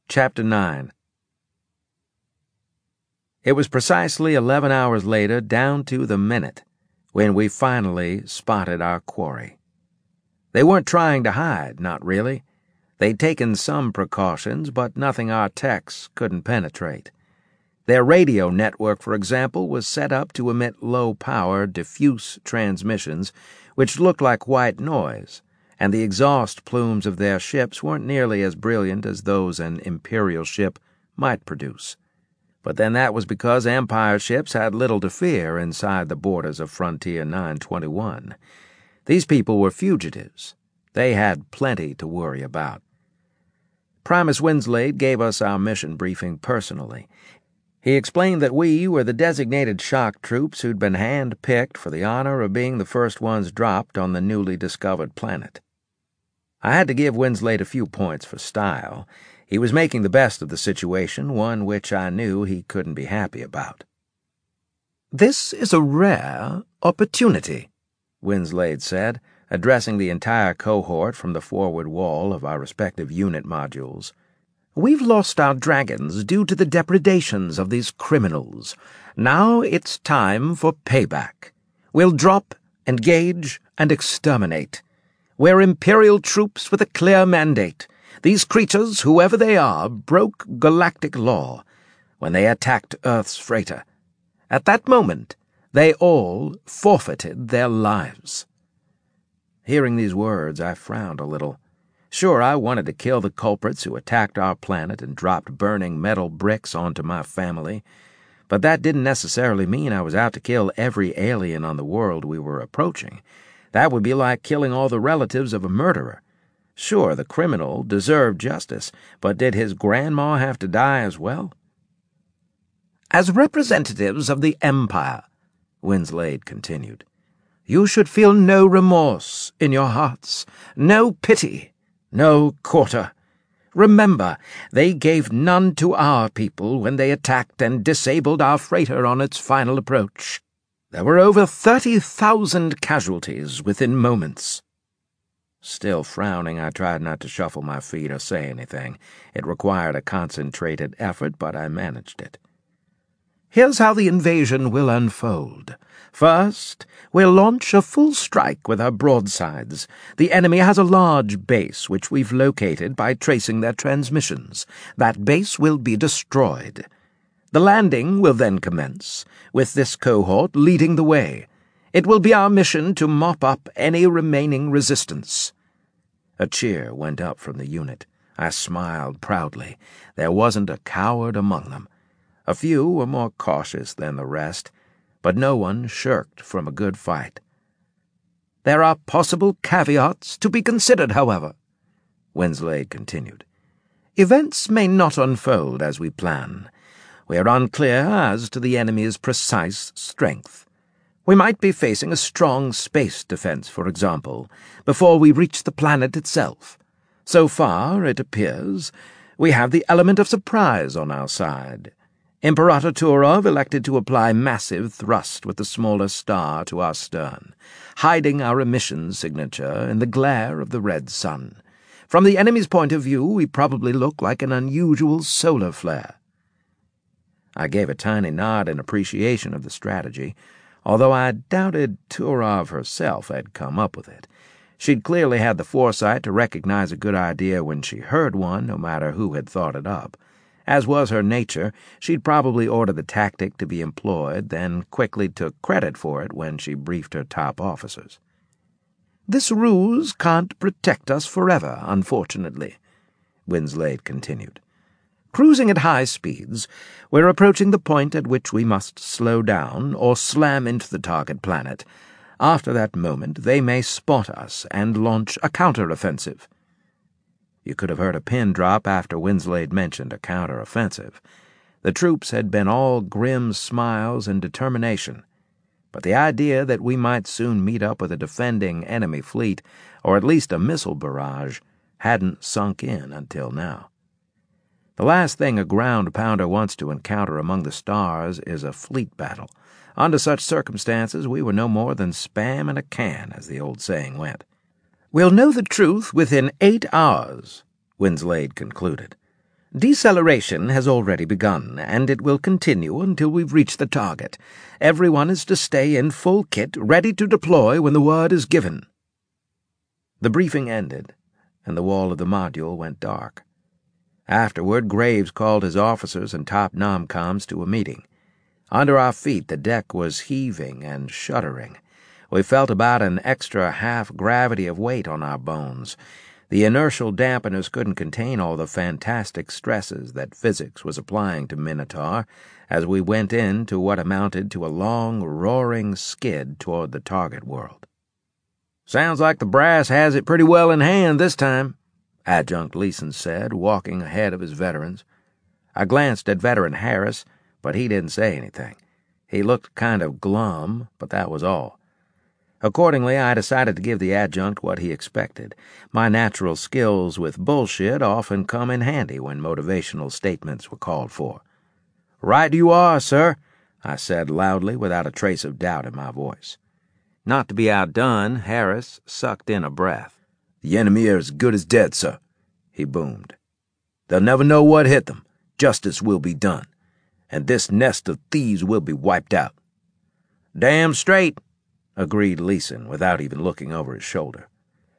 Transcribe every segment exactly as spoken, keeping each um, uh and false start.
Chapter nine. It was precisely eleven hours later, down to the minute, when we finally spotted our quarry. They weren't trying to hide, not really. They'd taken some precautions, but nothing our techs couldn't penetrate. Their radio network, for example, was set up to emit low-power, diffuse transmissions, which looked like white noise, and the exhaust plumes of their ships weren't nearly as brilliant as those an Imperial ship might produce. But then that was because Empire ships had little to fear inside the borders of Frontier nine twenty-one. These people were fugitives. They had plenty to worry about. Primus Winslade gave us our mission briefing personally. He explained that we were the designated shock troops who'd been hand-picked for the honor of being the first ones dropped on the newly discovered planet. I had to give Winslade a few points for style. He was making the best of the situation, one which I knew he couldn't be happy about. "This is a rare opportunity," Winslade said, addressing the entire cohort from the forward wall of our respective unit modules. "We've lost our dragons due to the depredations of these criminals. Now it's time for payback. We'll drop, engage, and exterminate. We're Imperial troops with a clear mandate. These creatures, whoever they are, broke galactic law when they attacked Earth's freighter. At that moment, they all forfeited their lives." Hearing these words, I frowned a little. Sure, I wanted to kill the culprits who attacked our planet and dropped burning metal bricks onto my family, but that didn't necessarily mean I was out to kill every alien on the world we were approaching. That would be like killing all the relatives of a murderer. Sure, the criminal deserved justice, but did his grandma have to die as well? "As representatives of the Empire," Winslade continued, "you should feel no remorse in your hearts, no pity, no quarter. Remember, they gave none to our people when they attacked and disabled our freighter on its final approach. There were over thirty thousand casualties within moments." Still frowning, I tried not to shuffle my feet or say anything. It required a concentrated effort, but I managed it. "Here's how the invasion will unfold. First, we'll launch a full strike with our broadsides. The enemy has a large base which we've located by tracing their transmissions. That base will be destroyed. The landing will then commence, with this cohort leading the way. It will be our mission to mop up any remaining resistance." A cheer went up from the unit. I smiled proudly. There wasn't a coward among them. A few were more cautious than the rest, but no one shirked from a good fight. "There are possible caveats to be considered, however," Winslade continued. "Events may not unfold as we plan. We are unclear as to the enemy's precise strength. We might be facing a strong space defense, for example, before we reach the planet itself. So far, it appears, we have the element of surprise on our side. Imperator Turov elected to apply massive thrust with the smaller star to our stern, hiding our emission signature in the glare of the red sun. From the enemy's point of view, we probably look like an unusual solar flare." I gave a tiny nod in appreciation of the strategy, although I doubted Turov herself had come up with it. She'd clearly had the foresight to recognize a good idea when she heard one, no matter who had thought it up. As was her nature, she'd probably order the tactic to be employed, then quickly took credit for it when she briefed her top officers. "This ruse can't protect us forever, unfortunately," Winslade continued. "Cruising at high speeds, we're approaching the point at which we must slow down or slam into the target planet. After that moment, they may spot us and launch a counter-offensive." You could have heard a pin drop after Winslade mentioned a counter-offensive. The troops had been all grim smiles and determination, but the idea that we might soon meet up with a defending enemy fleet, or at least a missile barrage, hadn't sunk in until now. The last thing a ground-pounder wants to encounter among the stars is a fleet battle. Under such circumstances, we were no more than spam in a can, as the old saying went. "We'll know the truth within eight hours," Winslade concluded. Deceleration has already begun, and it will continue until we've reached the target. Everyone is to stay in full kit, ready to deploy when the word is given." The briefing ended, and the wall of the module went dark. Afterward, Graves called his officers and top nomcoms to a meeting. Under our feet, the deck was heaving and shuddering. We felt about an extra half-gravity of weight on our bones. The inertial dampeners couldn't contain all the fantastic stresses that physics was applying to Minotaur as we went into what amounted to a long, roaring skid toward the target world. "Sounds like the brass has it pretty well in hand this time," Adjunct Leeson said, walking ahead of his veterans. I glanced at Veteran Harris, but he didn't say anything. He looked kind of glum, but that was all. Accordingly, I decided to give the adjunct what he expected. My natural skills with bullshit often come in handy when motivational statements were called for. "Right you are, sir," I said loudly without a trace of doubt in my voice. Not to be outdone, Harris sucked in a breath. "The enemy are as good as dead, sir," he boomed. "They'll never know what hit them. Justice will be done, and this nest of thieves will be wiped out." "Damn straight," agreed Leeson without even looking over his shoulder.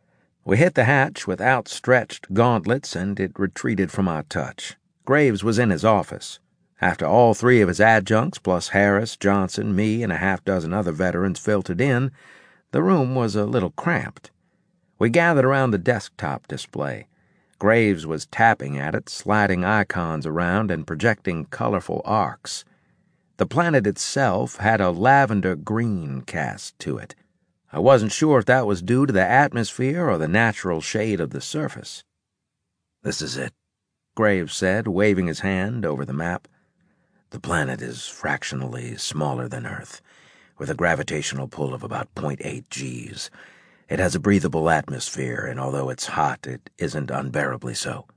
We hit the hatch with outstretched gauntlets, and it retreated from our touch. Graves was in his office. After all three of his adjuncts, plus Harris, Johnson, me, and a half dozen other veterans filtered in, the room was a little cramped. We gathered around the desktop display. Graves was tapping at it, sliding icons around and projecting colorful arcs. The planet itself had a lavender green cast to it. I wasn't sure if that was due to the atmosphere or the natural shade of the surface. "This is it," Graves said, waving his hand over the map. "The planet is fractionally smaller than Earth, with a gravitational pull of about point eight Gs. It has a breathable atmosphere, and although it's hot, it isn't unbearably so."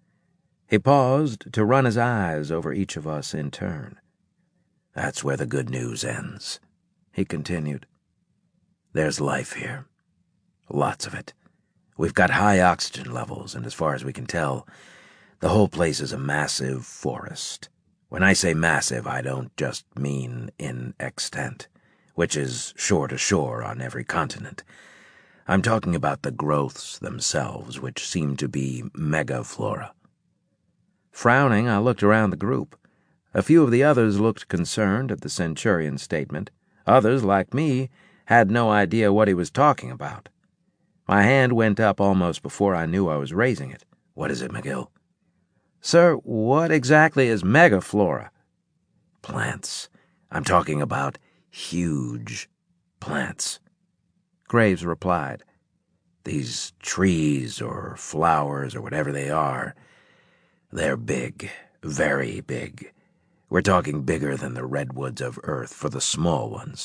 He paused to run his eyes over each of us in turn. "That's where the good news ends," he continued. "There's life here. Lots of it. We've got high oxygen levels, and as far as we can tell, the whole place is a massive forest. When I say massive, I don't just mean in extent, which is shore to shore on every continent. I'm talking about the growths themselves, which seem to be megaflora." Frowning, I looked around the group. A few of the others looked concerned at the Centurion's statement. Others, like me, had no idea what he was talking about. My hand went up almost before I knew I was raising it. "What is it, McGill?" "Sir, what exactly is megaflora?" "Plants. I'm talking about huge plants," Graves replied. "These trees or flowers or whatever they are, they're big, very big. We're talking bigger than the redwoods of Earth for the small ones."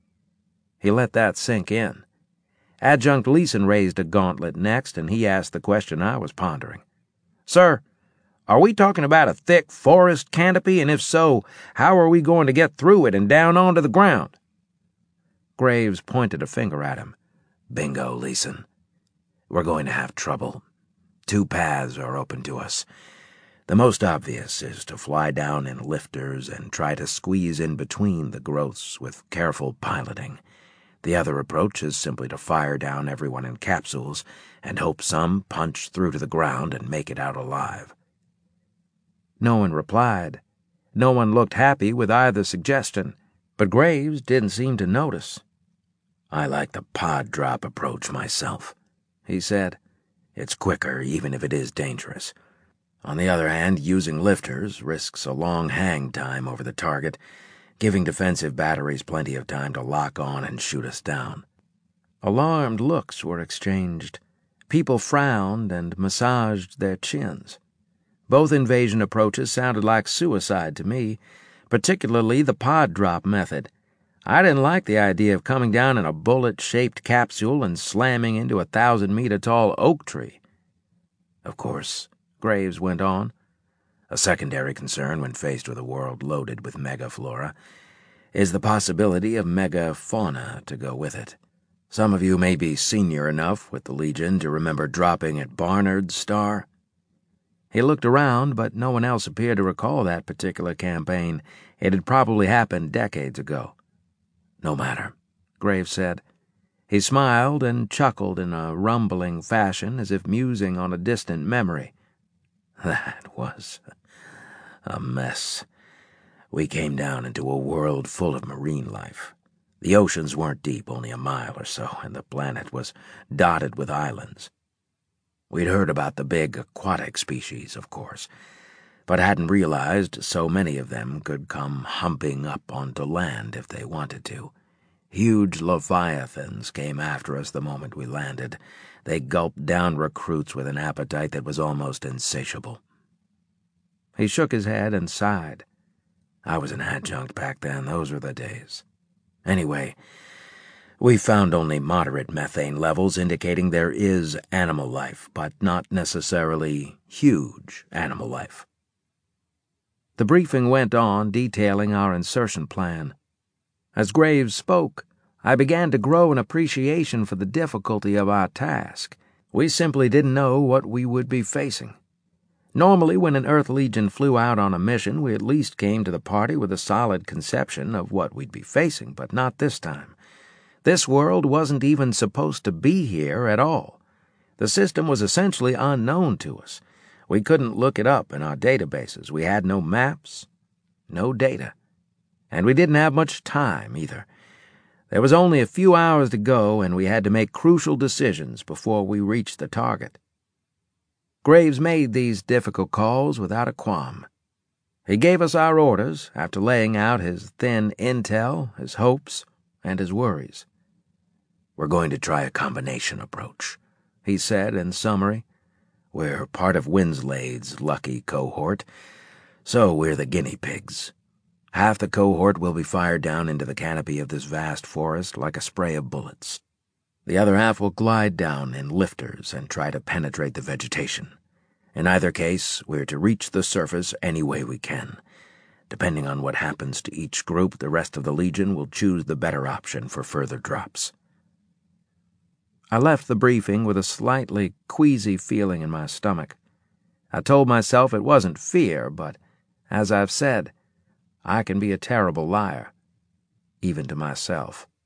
He let that sink in. Adjunct Leeson raised a gauntlet next, and he asked the question I was pondering. "Sir, are we talking about a thick forest canopy, and if so, how are we going to get through it and down onto the ground?" Graves pointed a finger at him. "Bingo, Leeson. We're going to have trouble. Two paths are open to us. The most obvious is to fly down in lifters and try to squeeze in between the growths with careful piloting. The other approach is simply to fire down everyone in capsules and hope some punch through to the ground and make it out alive." No one replied. No one looked happy with either suggestion, but Graves didn't seem to notice. "I like the pod drop approach myself," he said. "It's quicker, even if it is dangerous. On the other hand, using lifters risks a long hang time over the target, giving defensive batteries plenty of time to lock on and shoot us down." Alarmed looks were exchanged. People frowned and massaged their chins. Both invasion approaches sounded like suicide to me, particularly the pod drop method. I didn't like the idea of coming down in a bullet-shaped capsule and slamming into a thousand-meter-tall oak tree. "Of course," Graves went on, "a secondary concern when faced with a world loaded with megaflora is the possibility of megafauna to go with it. Some of you may be senior enough with the Legion to remember dropping at Barnard's Star." He looked around, but no one else appeared to recall that particular campaign. It had probably happened decades ago. "No matter," Graves said. He smiled and chuckled in a rumbling fashion, as if musing on a distant memory. "That was a mess. We came down into a world full of marine life. The oceans weren't deep, only a mile or so, and the planet was dotted with islands. We'd heard about the big aquatic species, of course, but hadn't realized so many of them could come humping up onto land if they wanted to. Huge leviathans came after us the moment we landed. They gulped down recruits with an appetite that was almost insatiable." He shook his head and sighed. "I was an adjunct back then. Those were the days. Anyway, we found only moderate methane levels, indicating there is animal life, but not necessarily huge animal life." The briefing went on, detailing our insertion plan. As Graves spoke, I began to grow an appreciation for the difficulty of our task. We simply didn't know what we would be facing. Normally, when an Earth Legion flew out on a mission, we at least came to the party with a solid conception of what we'd be facing, but not this time. This world wasn't even supposed to be here at all. The system was essentially unknown to us. We couldn't look it up in our databases. We had no maps, no data. And we didn't have much time, either. There was only a few hours to go, and we had to make crucial decisions before we reached the target. Graves made these difficult calls without a qualm. He gave us our orders after laying out his thin intel, his hopes, and his worries. "We're going to try a combination approach," he said in summary. "We're part of Winslade's lucky cohort, so we're the guinea pigs. Half the cohort will be fired down into the canopy of this vast forest like a spray of bullets. The other half will glide down in lifters and try to penetrate the vegetation. In either case, we're to reach the surface any way we can. Depending on what happens to each group, the rest of the Legion will choose the better option for further drops." I left the briefing with a slightly queasy feeling in my stomach. I told myself it wasn't fear, but, as I've said, I can be a terrible liar, even to myself.